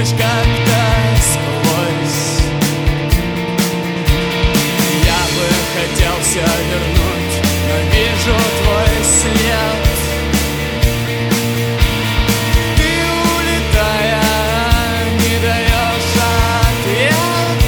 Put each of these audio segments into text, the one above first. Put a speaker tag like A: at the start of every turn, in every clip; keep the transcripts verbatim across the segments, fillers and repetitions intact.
A: лишь как-то сквозь. Я бы хотел все вернуть, но вижу твой след. Ты, улетая, не даешь ответ.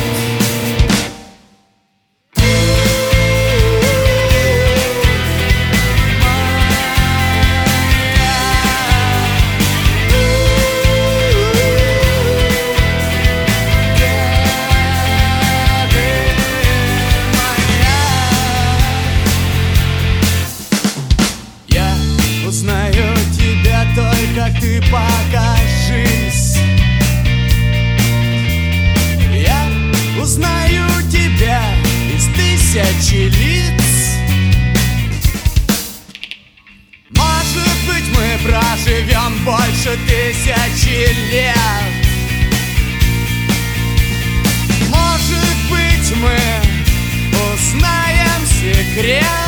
A: Узнаю тебя только ты покажись. Я узнаю тебя из тысячи лиц. Может быть, мы проживем больше тысячи лет. Может быть, мы узнаем секрет.